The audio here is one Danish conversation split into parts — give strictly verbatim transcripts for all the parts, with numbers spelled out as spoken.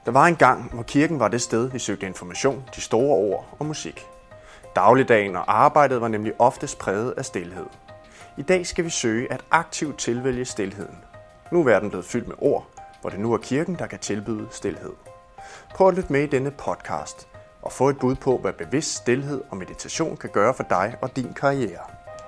Der var en gang, hvor kirken var det sted, vi søgte information, de store ord og musik. Dagligdagen og arbejdet var nemlig oftest præget af stilhed. I dag skal vi søge at aktivt tilvælge stilheden. Nu er verden blevet fyldt med ord, hvor det nu er kirken, der kan tilbyde stilhed. Prøv at lytte med i denne podcast og få et bud på, hvad bevidst stilhed og meditation kan gøre for dig og din karriere.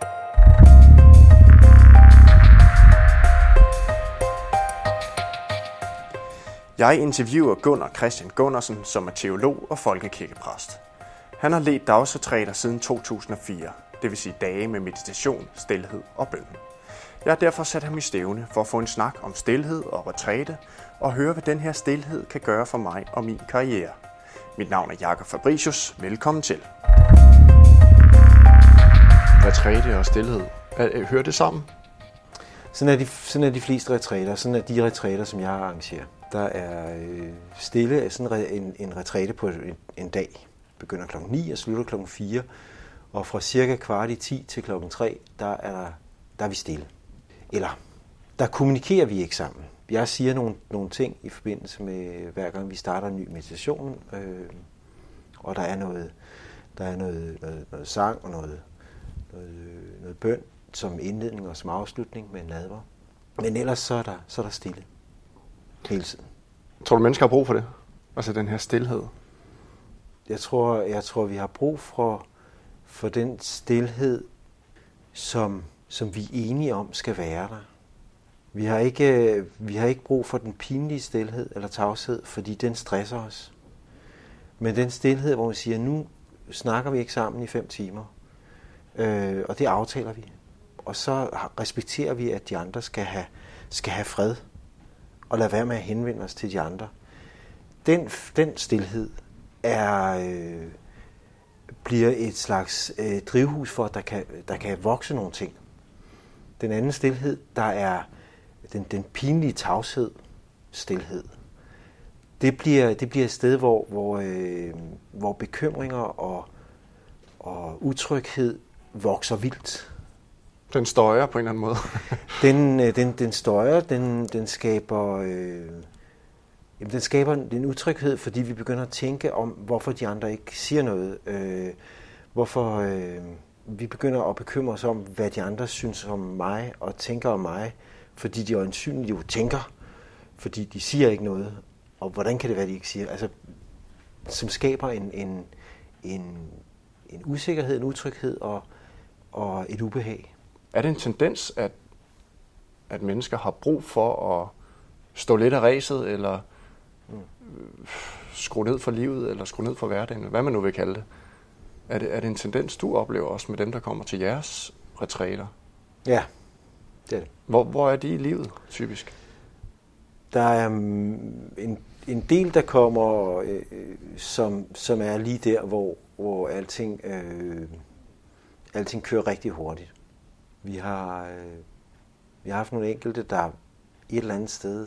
Jeg interviewer Gunnar Christian Gunnarsen, som er teolog og folkekirkepræst. Han har ledt dagsretræter siden to tusind og fire, det vil sige dage med meditation, stilhed og bøn. Jeg har derfor sat ham i stævne for at få en snak om stilhed og retræte og høre, hvad den her stilhed kan gøre for mig og min karriere. Mit navn er Jakob Fabricius. Velkommen til. Retræte og stilhed. Hører det sammen? Sådan er, de, sådan er de fleste retræter. Sådan er de retræter, som jeg arrangerer. Der er øh, stille sådan en, en retræte på en, en dag. Begynder klokken ni og slutter klokken fire. Og fra cirka kvart i ti til klokken tre, der er, der er vi stille. Eller, der kommunikerer vi ikke sammen. Jeg siger nogle, nogle ting i forbindelse med, hver gang vi starter en ny meditation. Øh, og der er noget, der er noget, noget, noget sang og noget, noget, noget bøn som indledning og som afslutning med en nadver. Men ellers så er der, så er der stille hele tiden. Tror du, mennesker har brug for det? Altså den her stilhed? Jeg tror, jeg tror vi har brug for, for den stilhed, som, som vi er enige om skal være der. Vi har, ikke, vi har ikke brug for den pinlige stilhed eller tavshed, fordi den stresser os. Men den stilhed, hvor vi siger, nu snakker vi ikke sammen i fem timer, øh, og det aftaler vi. Og så respekterer vi, at de andre skal have, skal have fred, og lade være med at henvende os til de andre. Den, den stilhed er, øh, bliver et slags øh, drivhus for, at der kan, der kan vokse nogle ting. Den anden stilhed, der er den, den pinlige tavshed, stilhed. Det bliver, det bliver et sted, hvor, hvor, øh, hvor bekymringer og, og utryghed vokser vildt. Den støjer på en eller anden måde. den, den, den støjer, den, den skaber, øh, jamen, den skaber en utryghed, fordi vi begynder at tænke om, hvorfor de andre ikke siger noget. Øh, hvorfor øh, vi begynder at bekymre os om, hvad de andre synes om mig og tænker om mig, fordi de øjensynligt jo tænker, fordi de siger ikke noget. Og hvordan kan det være, de ikke siger? Altså, som skaber en, en, en, en usikkerhed, en utryghed og, og et ubehag. Er det en tendens, at, at mennesker har brug for at stå lidt af ræset, eller mm. skrue ned for livet, eller skrue ned for hverdagen, hvad man nu vil kalde det? Er det, er det en tendens, du oplever også med dem, der kommer til jeres retræter? Ja, det er det. Hvor, hvor er de i livet, typisk? Der er en, en del, der kommer, øh, som, som er lige der, hvor, hvor alting, øh, alting kører rigtig hurtigt. Vi har, øh, vi har haft nogle enkelte, der et eller andet sted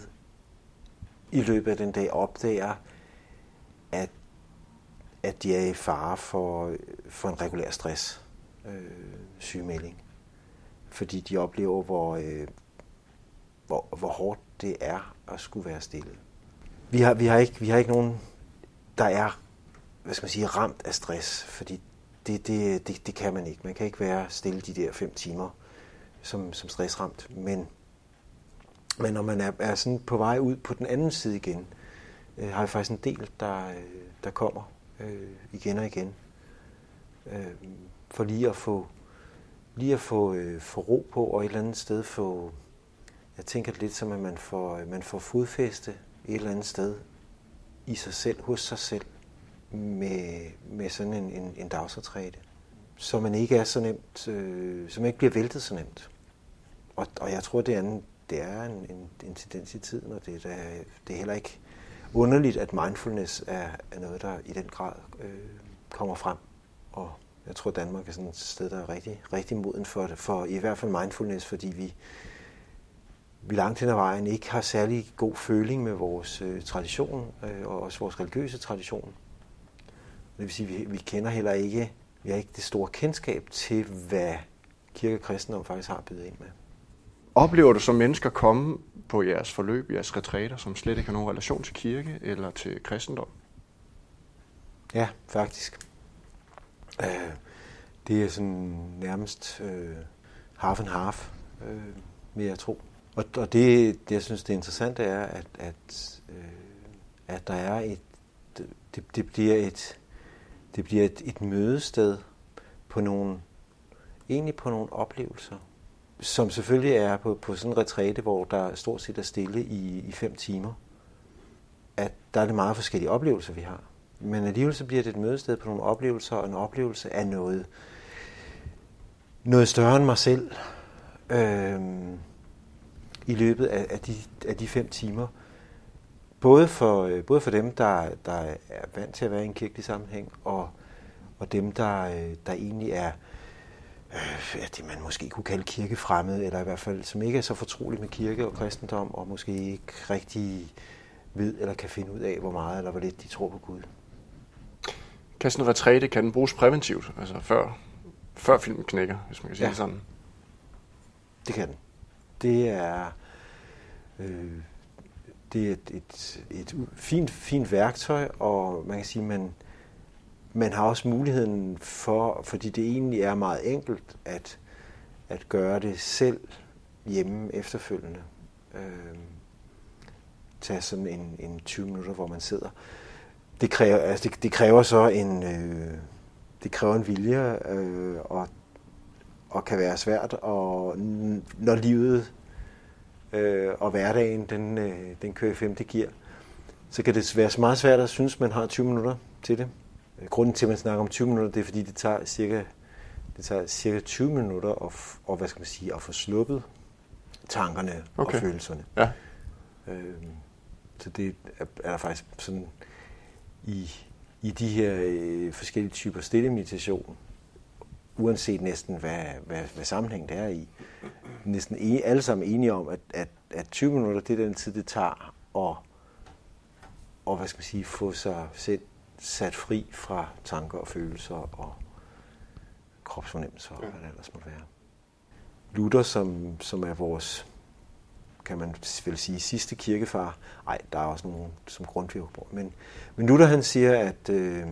i løbet af den dag opdager, at, at de er i fare for, for en regulær stress, øh, sygemelding. Fordi de oplever, hvor, øh, hvor, hvor hårdt det er at skulle være stille. Vi har, vi har, ikke, vi har ikke nogen, der er, hvad skal man sige, ramt af stress, fordi det, det, det, det kan man ikke. Man kan ikke være stille de der fem timer som, som stressramt. Men, men når man er, er sådan på vej ud på den anden side igen, øh, har vi faktisk en del, der, øh, der kommer øh, igen og igen. Øh, for lige at få, lige at få, øh, få ro på, og et eller andet sted få, jeg tænker lidt som, at man får, man får fodfæste et eller andet sted i sig selv, hos sig selv, med, med sådan en, en, en dagsretræte. Så man ikke er så nemt, øh, så man ikke bliver væltet så nemt. Og, og jeg tror, det er en, det er en, en, en tendens i tiden, og det er, det er heller ikke underligt, at mindfulness er, er noget, der i den grad øh, kommer frem. Og jeg tror, Danmark er sådan et sted, der er rigtig, rigtig moden for det, for i hvert fald mindfulness, fordi vi, vi langt hen ad vejen ikke har særlig god føling med vores øh, tradition, øh, og også vores religiøse tradition. Det vil sige, at vi, vi kender heller ikke, vi har ikke det store kendskab til, hvad kirke og kristendom faktisk har bydet ind med. Oplever du som mennesker komme på jeres forløb, jeres retræter, som slet ikke har nogen relation til kirke eller til kristendom? Ja, faktisk. Øh, det er sådan nærmest øh, half and half, øh, vil jeg tro. Og, og det, det, jeg synes, det interessante er, at, at, øh, at der er et, det, det bliver et, det bliver et, et mødested på nogle, egentlig på nogle oplevelser, som selvfølgelig er på, på sådan en retræte, hvor der stort set er stille i, i fem timer. At der er det meget forskellige oplevelser, vi har. Men alligevel så bliver det et mødested på nogle oplevelser, og en oplevelse af noget, noget større end mig selv øh, i løbet af, af, de, af de fem timer. Både for, både for dem, der, der er vant til at være i en kirkelig sammenhæng, og, og dem, der, der egentlig er øh, det, man måske kunne kalde kirkefremmede, eller i hvert fald som ikke er så fortrolige med kirke og kristendom, og måske ikke rigtig ved eller kan finde ud af, hvor meget eller hvor lidt de tror på Gud. Kan sådan en retræte, kan den bruges præventivt, altså før, før filmen knækker, hvis man kan sige ja. Det sådan? Det kan den. Det er, øh, det er et, et, et fint, fint værktøj, og man kan sige, man, man har også muligheden for, fordi det egentlig er meget enkelt, at, at gøre det selv hjemme efterfølgende. Øh, tage sådan en, en tyve minutter, hvor man sidder. Det kræver, altså det, det kræver så en, øh, det kræver en vilje, øh, og, og kan være svært, og når livet øh, og hverdagen, den, øh, den kører i femte gear, så kan det være meget svært at synes, man har tyve minutter til det. Grunden til, at man snakker om tyve minutter, det er, fordi det tager cirka, det tager cirka tyve minutter at, og, hvad skal man sige, at få sluppet tankerne okay. og følelserne. Ja. Øh, så det er, er der faktisk sådan i, i de her øh, forskellige typer stille meditation, uanset næsten hvad, hvad, hvad sammenhæng det er i, næsten en, alle sammen enige om, at, at, at tyve minutter, det er den tid, det tager at og, hvad skal man sige, få sig selv sat fri fra tanker og følelser og kropsfornemmelser og hvad det ellers måtte være. Luther, som, som er vores, kan man vel sige, sidste kirkefar. Ej, der er også nogen som Grundtvig, men, men Luther han siger, at, øh,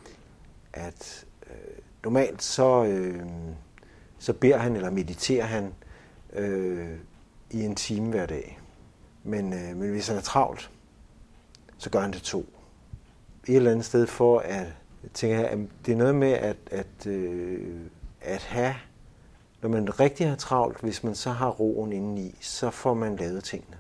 at øh, normalt så, øh, så beder han eller mediterer han øh, i en time hver dag. Men, øh, men hvis han er travlt, så gør han det to. Et eller andet sted for at, tænker jeg, at det er noget med at, at, øh, at have, når man rigtig har travlt, hvis man så har roen indeni, så får man lavet tingene.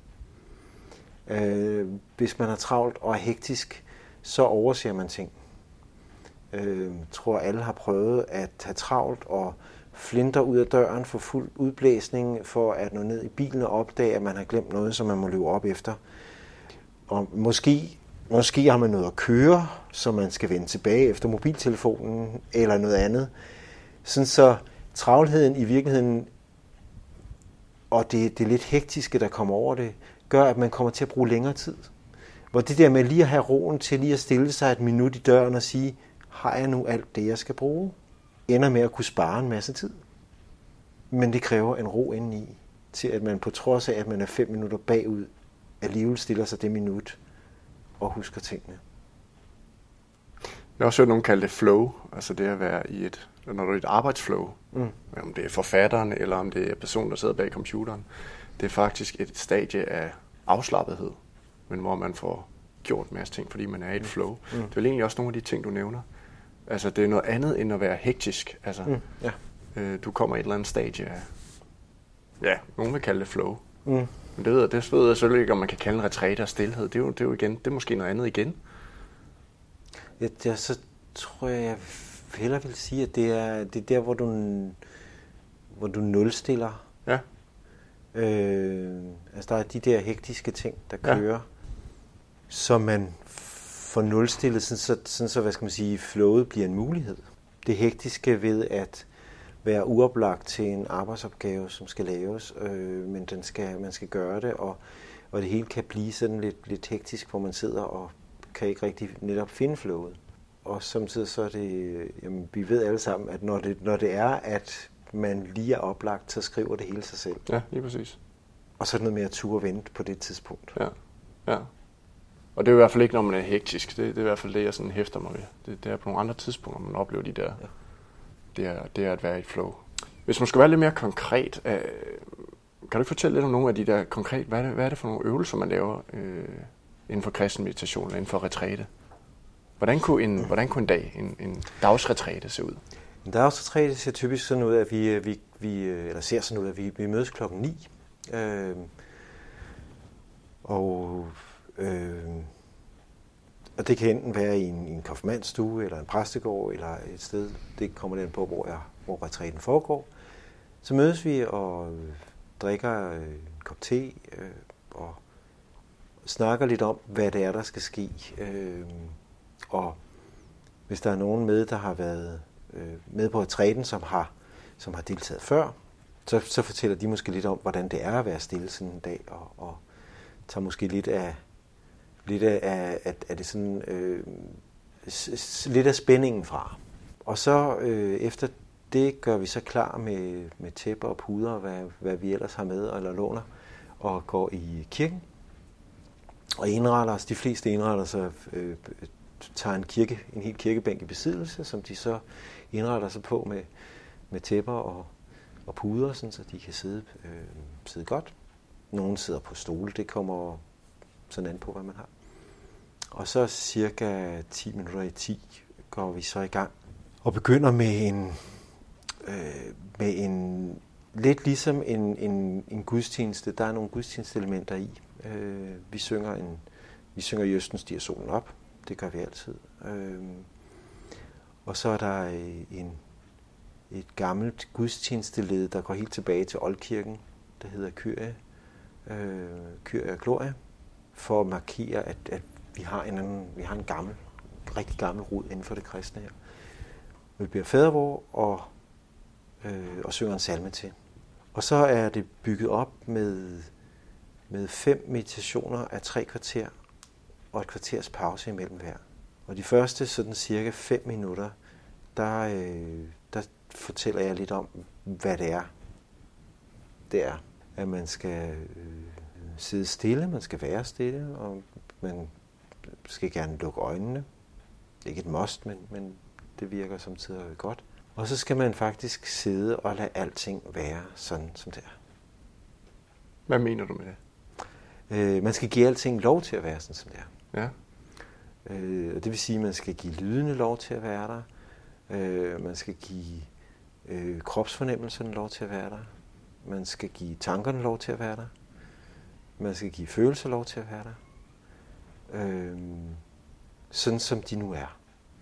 Øh, hvis man har travlt og er hektisk, så overser man ting. Øh, jeg tror, alle har prøvet at have travlt og flinter ud af døren for fuld udblæsning, for at nå ned i bilen og opdage, at man har glemt noget, som man må løbe op efter. Og måske, måske har man noget at køre, så man skal vende tilbage efter mobiltelefonen eller noget andet. Sådan så travlheden i virkeligheden, og det, det lidt hektiske, der kommer over det, gør, at man kommer til at bruge længere tid. Hvor det der med lige at have roen til lige at stille sig et minut i døren og sige, har jeg nu alt det, jeg skal bruge? Ender med at kunne spare en masse tid. Men det kræver en ro indeni, til at man på trods af, at man er fem minutter bagud, alligevel stiller sig det minut og husker tingene. Jeg har også hørt nogen kalde det flow, altså det at være i et, når du er i et arbejdsflow, mm. om det er forfatteren eller om det er personen, der sidder bag computeren. Det er faktisk et stadie af afslappethed, men hvor man får gjort en masse ting, fordi man er i et flow. Mm. Det er vel egentlig også nogle af de ting, du nævner. Altså det er noget andet end at være hektisk. Altså, mm. ja. øh, du kommer i et eller andet stadie af, ja, nogen vil kalde det flow. Mm. Men det ved jeg, det ved jeg selvfølgelig ikke, om man kan kalde en retræte og stillhed. Det er jo, det er jo igen, det er måske noget andet igen. Ja, det er, så tror jeg, jeg hellere vil sige, at det er, det er der, hvor du, hvor du nulstiller. Ja. Øh, altså der er de der hektiske ting, der kører, ja. Så man får nulstillet, sådan så, sådan så, hvad skal man sige, flowet bliver en mulighed. Det hektiske ved at være uoplagt til en arbejdsopgave, som skal laves, øh, men den skal, man skal gøre det, og, og det hele kan blive sådan lidt, lidt hektisk, hvor man sidder og kan ikke rigtig netop finde flowet. Og samtidig så er det, jamen, vi ved alle sammen, at når det, når det er, at man lige er oplagt, så skriver det hele sig selv. Ja, lige præcis. Og så er det noget med at ture vente på det tidspunkt. Ja, ja. Og det er i hvert fald ikke, når man er hektisk. Det, det er i hvert fald det, jeg sådan hæfter mig ved. Det, det er på nogle andre tidspunkter, man oplever de der. Ja. Det, er, det er at være i et flow. Hvis man skal være lidt mere konkret, øh, kan du fortælle lidt om nogle af de der konkret, hvad er det, hvad er det for nogle øvelser, man laver øh, inden for kristen meditation, eller inden for retræte? Hvordan kunne en, hvordan kunne en dag, en, en dagsretræte se ud? En dagsretræte ser typisk sådan ud, at vi, vi, vi eller ser sådan ud, at vi, vi mødes klokken ni. Øh, og, øh, og det kan enten være i en, i en konfirmandstue, eller en præstegård, eller et sted, det kommer den på, hvor, jeg, hvor retræten foregår. Så mødes vi og drikker en kop te, øh, og snakker lidt om, hvad det er, der skal ske. Øh, og hvis der er nogen med, der har været øh, med på retræten, som har, som har deltaget før, så, så fortæller de måske lidt om, hvordan det er at være stille sådan en dag, og, og tager måske lidt af, lidt af, af, af det sådan, øh, s, lidt af spændingen fra. Og så øh, efter det gør vi så klar med, med tæpper og puder, og hvad, hvad vi ellers har med eller låner, og går i kirken. Og indretter os, de fleste indretter sig, øh, tager en, kirke, en hel kirkebænk i besiddelse, som de så indretter sig på med, med tæpper og, og puder, sådan, så de kan sidde, øh, sidde godt. Nogle sidder på stole, det kommer sådan an på, hvad man har. Og så cirka ti minutter i ti går vi så i gang og begynder med en, øh, med en lidt ligesom en, en, en gudstjeneste. Der er nogle gudstjenestelementer i. Øh, vi synger en, vi synger Jøsten stiger solen op. Det gør vi altid. Øh, og så er der en, et gammelt gudstjenesteled, der går helt tilbage til Oldkirken, der hedder Kyrie, øh, Kyrie og Gloria, for at markere, at, at vi har en anden, vi har en gammel, rigtig gammel rod inden for det kristne her. Vi beder fadervor og, øh, og synger en salme til. Og så er det bygget op med, med fem meditationer af tre kvarter og et kvarters pause imellem hver. Og de første sådan cirka fem minutter, der, øh, der fortæller jeg lidt om, hvad det er. Det er, at man skal øh, sidde stille, man skal være stille, og man skal gerne lukke øjnene. Det er ikke et must, men, men det virker samtidig godt. Og så skal man faktisk sidde og lade alting være sådan, som det er. Hvad mener du med det? Øh, man skal give alting lov til at være sådan, som det er. Ja. Øh, og det vil sige, at man skal give lydene lov til at være der. Øh, man skal give øh, kropsfornemmelserne lov til at være der. Man skal give tankerne lov til at være der. Man skal give følelser lov til at være der. Øh, sådan som de nu er.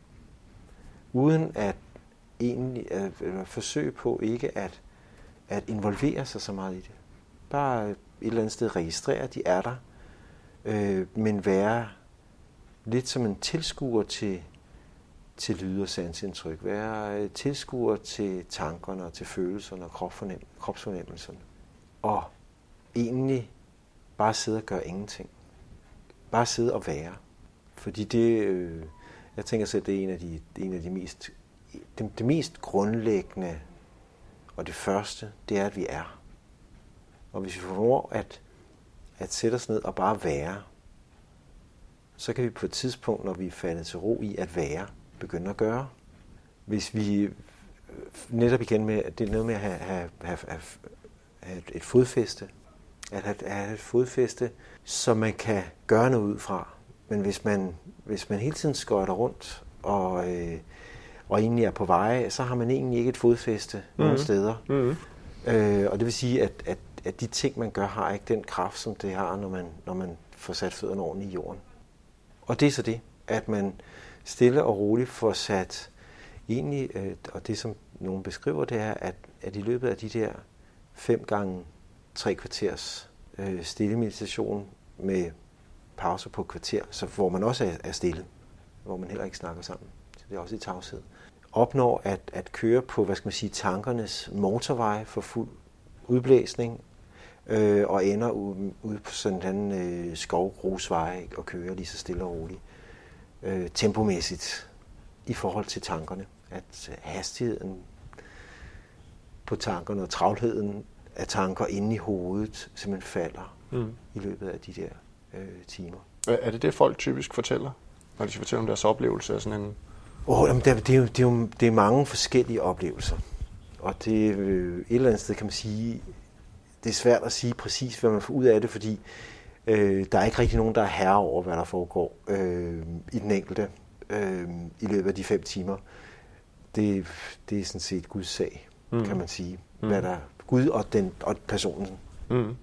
Uden at egentlig at, at forsøge på ikke at, at involvere sig så meget i det. Bare et eller andet sted registrere, at de er der, øh, men være lidt som en tilskuer til, til lyd- og sansindtryk. Være tilskuer til tankerne og til følelserne og kropsfornem- kropsfornemmelserne. Og egentlig bare sidde og gøre ingenting. Bare sidde og være. Fordi det, øh, jeg tænker selv, det er en af de, en af de mest, det, det mest grundlæggende og det første, det er, at vi er. Og hvis vi formår at, at sætte os ned og bare være, så kan vi på et tidspunkt, når vi er faldet til ro i at være, begynde at gøre. Hvis vi netop igen med, det er noget med at have, have, have, have, have et fodfæste, at have, have et fodfæste, som man kan gøre noget ud fra. Men hvis man, hvis man hele tiden skøjter rundt og, øh, og egentlig er på veje, så har man egentlig ikke et fodfæste mm-hmm. nogen steder. Mm-hmm. Øh, og det vil sige, at, at, at de ting, man gør, har ikke den kraft, som det har, når man, når man får sat fødderne ordentligt i jorden. Og det er så det, at man stille og roligt får sat egentlig, øh, og det som nogen beskriver, det er, at, at i løbet af de der fem gange tre kvarters øh, stille meditation med pauser på et kvarter, så hvor man også er, er stille, hvor man heller ikke snakker sammen, så det er også i tavshed, opnår at, at køre på, hvad skal man sige, tankernes motorvej for fuld udblæsning, øh, og ender ude, ude på sådan en øh, skovgrusvej og kører lige så stille og roligt, øh, tempomæssigt i forhold til tankerne. At hastigheden på tankerne, og travlheden af tanker inde i hovedet simpelthen falder mm. i løbet af de der øh, timer. Er det det, folk typisk fortæller, når de skal fortælle om deres oplevelse af sådan en... Oh, jamen, det, det, er jo, det, er jo, det er mange forskellige oplevelser, og det øh, et eller andet sted kan man sige, det er svært at sige præcis, hvad man får ud af det, fordi øh, der er ikke rigtig nogen, der er herre over, hvad der foregår øh, i den enkelte øh, i løbet af de fem timer. Det, det er sådan set Guds sag, mm. kan man sige. Mm. Hvad der Gud og, den, og personen. Mm.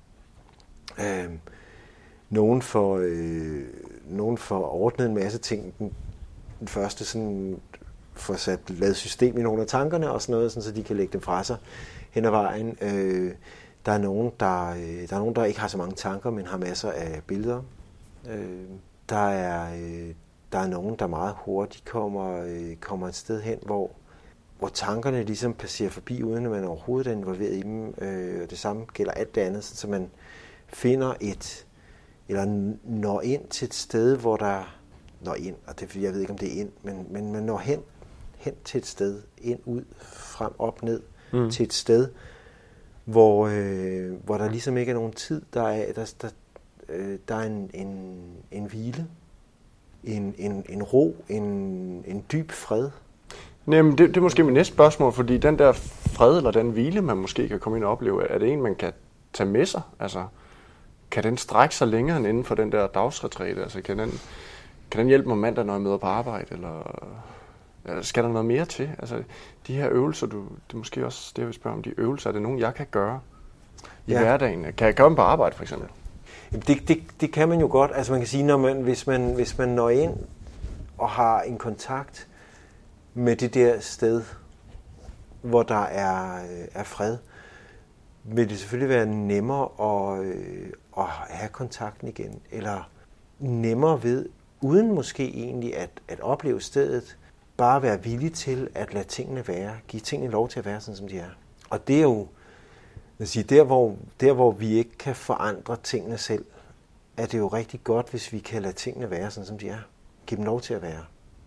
Øh, nogen får øh, nogen får ordnet en masse ting. Den, den første sådan får sat lavet system i nogle af tankerne og sådan noget, sådan, så de kan lægge dem fra sig hen ad vejen. Øh, der er nogen, der øh, der er nogen, der ikke har så mange tanker, men har masser af billeder. Øh, der er øh, der er nogen, der meget hurtigt kommer øh, kommer et sted hen, hvor hvor tankerne ligesom passerer forbi, uden at man overhovedet er involveret i dem. Øh, det samme gælder alt det andet, så man finder et, eller når ind til et sted, hvor der når ind, og det, jeg ved ikke, om det er ind, men, men man når hen, hen til et sted, ind, ud, frem, op, ned, mm. til et sted, hvor, øh, hvor der ligesom ikke er nogen tid, der er, der, der, øh, der er en, en, en hvile, en, en, en ro, en, en dyb fred. Jamen, det, det er måske mit næste spørgsmål, fordi den der fred eller den hvile, man måske kan komme ind og opleve, er det en, man kan tage med sig? Altså, kan den strække sig længere end inden for den der dagsretræte? Altså, kan den, kan den hjælpe mig mandag, når jeg møder på arbejde? Eller, eller skal der noget mere til? Altså, de her øvelser, du, det er måske også det, jeg vil spørge om, de øvelser, er det nogen, jeg kan gøre i ja. hverdagen? Kan jeg gøre dem på arbejde, for eksempel? Det, det, det kan man jo godt. Altså, man kan sige, når man, hvis, man, hvis man når ind og har en kontakt med det der sted, hvor der er, er fred, vil det selvfølgelig være nemmere at, øh, at have kontakten igen, eller nemmere ved, uden måske egentlig at, at opleve stedet, bare være villig til at lade tingene være, give tingene lov til at være sådan, som de er. Og det er jo, jeg siger, der, hvor, der hvor vi ikke kan forandre tingene selv, er det jo rigtig godt, hvis vi kan lade tingene være sådan, som de er. Give dem lov til at være.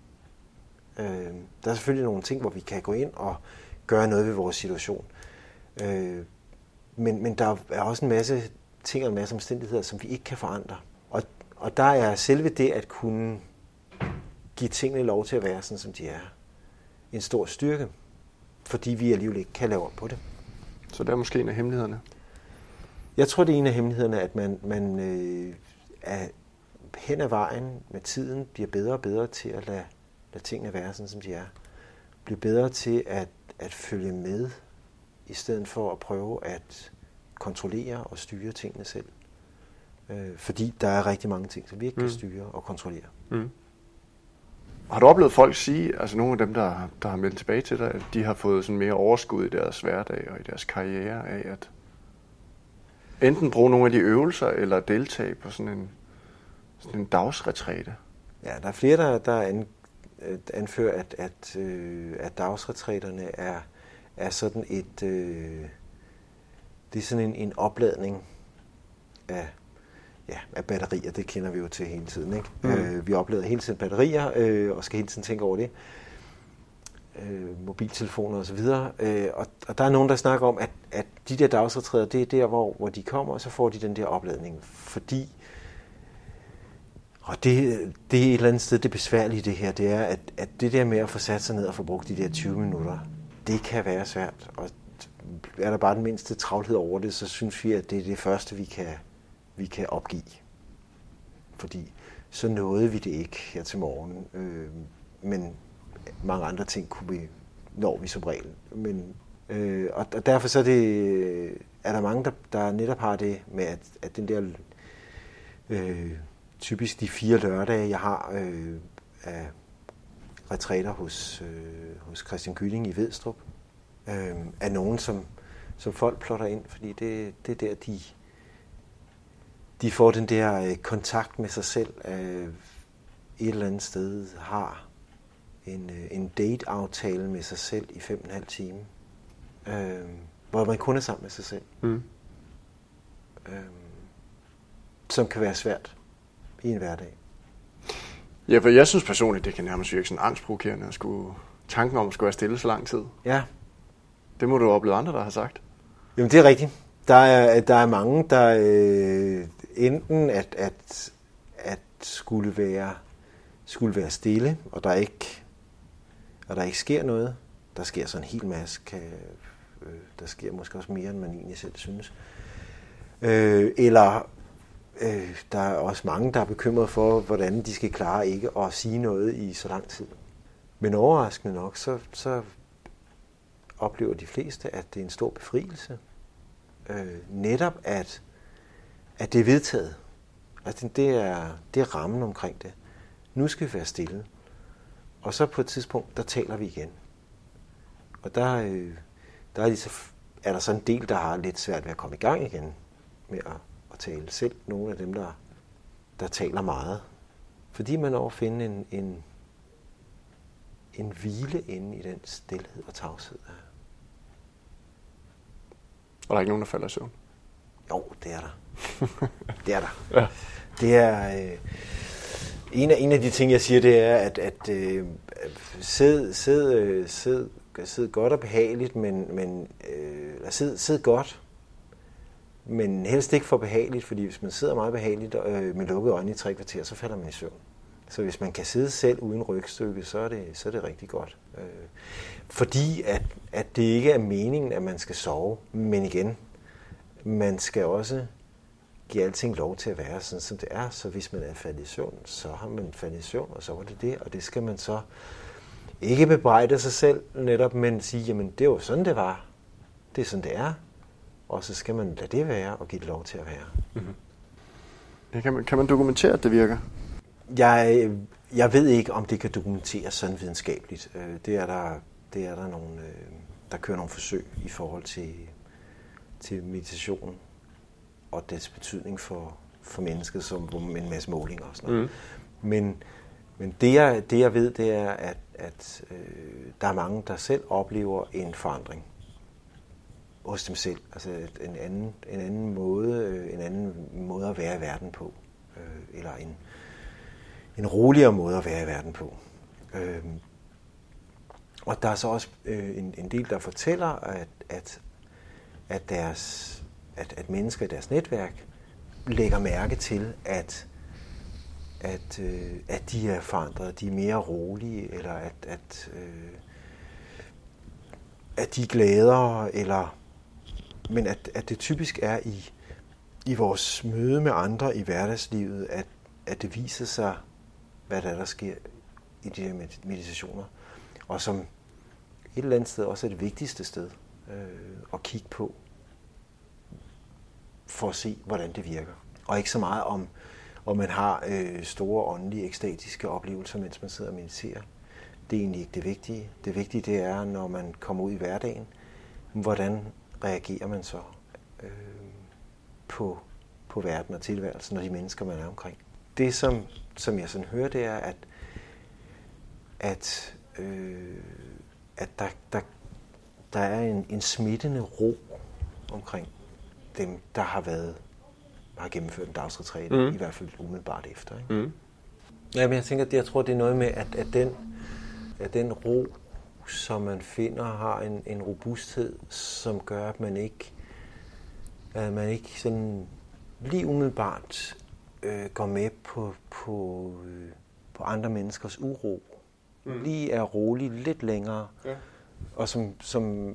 Øh, der er selvfølgelig nogle ting, hvor vi kan gå ind og gøre noget ved vores situation. Øh, men, men der er også en masse ting og en masse omstændigheder, som vi ikke kan forandre. Og, og der er selve det at kunne give tingene lov til at være sådan, som de er, en stor styrke, fordi vi alligevel ikke kan lave om på det. Så det er måske en af hemmelighederne? Jeg tror, det er en af hemmelighederne, at man, man øh, er hen ad vejen med tiden bliver bedre og bedre til at lade lad tingene være sådan, som de er. Blive bedre til at, at følge med, i stedet for at prøve at kontrollere og styre tingene selv. Øh, fordi der er rigtig mange ting, som vi ikke mm. kan styre og kontrollere. Mm. Har du oplevet folk sige, altså nogle af dem, der, der har meldt tilbage til dig, at de har fået sådan mere overskud i deres hverdag og i deres karriere af at enten bruge nogle af de øvelser, eller deltage på sådan en, sådan en dagsretræte? Ja, der er flere, der, der an, anfører, at, at, øh, at dagsretræterne er, er sådan et, øh, det er sådan en, en opladning af, ja, af batterier. Det kender vi jo til hele tiden, ikke? Mm. Øh, vi oplader hele tiden batterier, øh, og skal hele tiden tænke over det. Øh, mobiltelefoner og så videre. Øh, og, og der er nogen, der snakker om, at, at de der dagsretræder, det er der, hvor, hvor de kommer, og så får de den der opladning. Fordi, og det, det er et eller andet sted, det besværlige det her, det er, at, at det der med at få sat sig ned og få brugt de der tyve minutter, det kan være svært. Og er der bare den mindste travlhed over det, så synes vi, at det er det første, vi kan, vi kan opgive. Fordi så nåede vi det ikke her til morgen. Øh, men mange andre ting kunne vi, når vi som regel. Men, øh, og, og derfor så er, det, er der mange, der, der netop har det med, at, at den der øh, typisk de fire lørdage, jeg har øh, af retræter hos, øh, hos Christian Gylling i Vedstrup, øh, er nogen, som, som folk plotter ind, fordi det, det er der, de, de får den der øh, kontakt med sig selv, øh, et eller andet sted har en, øh, en date-aftale med sig selv i fem og en halv time, øh, hvor man kun er sammen med sig selv. Mm. Øh, som kan være svært i en hverdag. Ja, for jeg synes personligt, det kan nærmest virke sådan angstprovokerende at skulle tanken om at skulle være stille så lang tid. Ja. Det må du opleve andre, der har sagt. Jamen, det er rigtigt. Der er, der er mange, der øh, enten at, at, at skulle, være, skulle være stille, og der ikke, og der ikke sker noget. Der sker så en hel masse. Kan, øh, der sker måske også mere, end man egentlig selv synes. Øh, eller øh, der er også mange, der er bekymret for, hvordan de skal klare ikke at sige noget i så lang tid. Men overraskende nok, så, så oplever de fleste, at det er en stor befrielse. Øh, netop at, at det er vedtaget. Altså, det, er, det er rammen omkring det. Nu skal vi være stille. Og så på et tidspunkt, der taler vi igen. Og der, øh, der er, de så, er der så en del, der har lidt svært ved at komme i gang igen med at, at tale. Selv nogle af dem, der, der taler meget. Fordi man når at finde en, en, en hvile inde i den stilhed og tavshed. Og der er ikke nogen, der falder i søvn? Jo, det er der. Det er der. Ja. Det er... Øh, en, af, en af de ting, jeg siger, det er, at, at øh, sid, sid, sid, sid godt og behageligt, men, men øh, sid, sid godt, men helst ikke for behageligt, fordi hvis man sidder meget behageligt øh, med lukkede øjne i tre kvarter, så falder man i søvn. Så hvis man kan sidde selv uden rygstykke, så er det, så er det rigtig godt. Øh, fordi at, at det ikke er meningen, at man skal sove, men igen, man skal også give alting lov til at være sådan, som det er. Så hvis man er faldet i søvn, så har man faldet i søvn, og så var det det. Og det skal man så ikke bebrejde sig selv netop, men sige, jamen det er jo sådan, det var. Det er sådan, det er. Og så skal man lade det være, og give det lov til at være. Mm-hmm. Ja, kan, man, kan man dokumentere, at det virker? Jeg, jeg ved ikke, om det kan dokumenteres sådan videnskabeligt. Det er der, det er der nogle, der kører nogle forsøg i forhold til, til meditation og dets betydning for, for mennesket, som en masse målinger og sådan noget. Mm. Men, men det, jeg, det, jeg ved, det er, at, at øh, der er mange, der selv oplever en forandring hos dem selv. Altså en anden, en anden måde, en anden måde at være i verden på. Øh, eller en, en roligere måde at være i verden på. Øh, og der er så også øh, en, en del, der fortæller, at, at, at, deres, at, at mennesker i deres netværk lægger mærke til, at, at, øh, at de er forandret, de er mere rolige, eller at, at, øh, at de er gladere, eller, men at, at det typisk er i, i vores møde med andre i hverdagslivet, at, at det viser sig, hvad der, er, der sker i de her meditationer, og som et eller andet sted også er det vigtigste sted øh, at kigge på, for at se, hvordan det virker. Og ikke så meget om, om man har øh, store åndelige, ekstatiske oplevelser, mens man sidder og mediterer. Det er egentlig ikke det vigtige. Det vigtige det er, når man kommer ud i hverdagen, hvordan reagerer man så øh, på, på verden og tilværelsen og de mennesker, man er omkring. Det, som, som jeg sådan hører, det er, at, at, øh, at der, der, der er en, en smittende ro omkring dem, der har været har gennemført en dagsretræte, mm. i hvert fald umiddelbart efter. Ikke? Mm. Ja, men jeg tænker, at jeg tror, det er noget med, at, at, den, at den ro, som man finder, har en, en robusthed, som gør, at man ikke, at man ikke sådan lige umiddelbart øh, går med på, på, øh, på andre menneskers uro. Mm. Lige er rolig lidt længere, ja. Og som, som,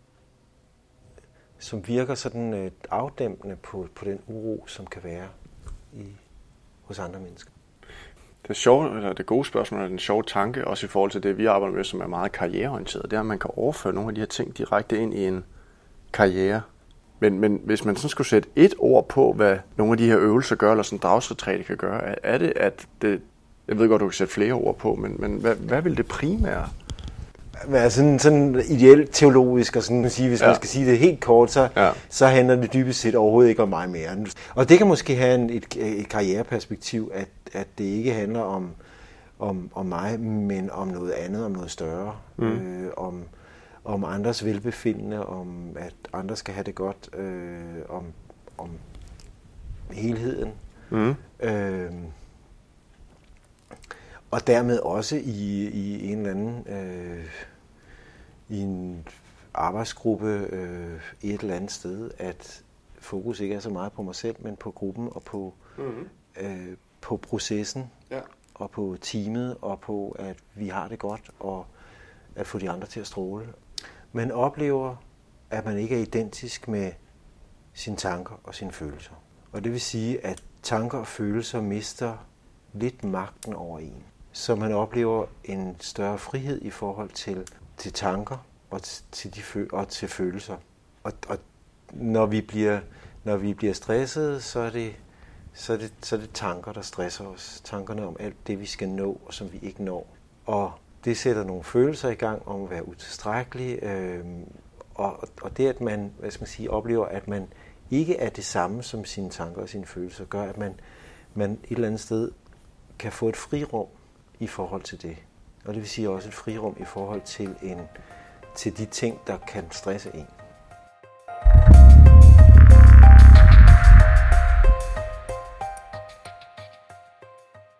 som virker sådan øh, afdæmpende på, på den uro, som kan være i, hos andre mennesker. Det sjove, eller det gode spørgsmål, er den sjove tanke, også i forhold til det, vi arbejder med, som er meget karriereorienteret, det er, at man kan overføre nogle af de her ting direkte ind i en karriere. Men, men hvis man sådan skulle sætte et ord på, hvad nogle af de her øvelser gør, eller sådan en dagsretræte kan gøre, er det, at det, jeg ved godt, du kan sætte flere ord på, men, men hvad, hvad vil det primære? Altså sådan, sådan ideelt teologisk, og sådan at sige, hvis ja. man skal sige det helt kort, så, ja. så handler det dybest set overhovedet ikke om mig mere. Og det kan måske have en, et, et karriereperspektiv, at, at det ikke handler om, om, om mig, men om noget andet, om noget større. Mm. Øh, om, om andres velbefindende, om at andre skal have det godt, øh, om, om helheden. Mm. Øh, og dermed også i, i en eller anden... Øh, i en arbejdsgruppe øh, et eller andet sted, at fokus ikke er så meget på mig selv, men på gruppen og på, mm-hmm. øh, på processen ja. og på teamet og på, at vi har det godt og at få de andre til at stråle. Man oplever, at man ikke er identisk med sine tanker og sine følelser. Og det vil sige, at tanker og følelser mister lidt magten over en. Så man oplever en større frihed i forhold til, til tanker og til, de, og til følelser. Og, og når, vi bliver, når vi bliver stressede, så er, det, så, er det, så er det tanker, der stresser os. Tankerne om alt det, vi skal nå, og som vi ikke når. Og det sætter nogle følelser i gang om at være utilstrækkelig. Øh, og, og det, at man, hvad skal man sige, oplever, at man ikke er det samme som sine tanker og sine følelser, gør, at man, man et eller andet sted kan få et frirum i forhold til det. Og det vil sige også et frirum i forhold til, en, til de ting, der kan stresse en.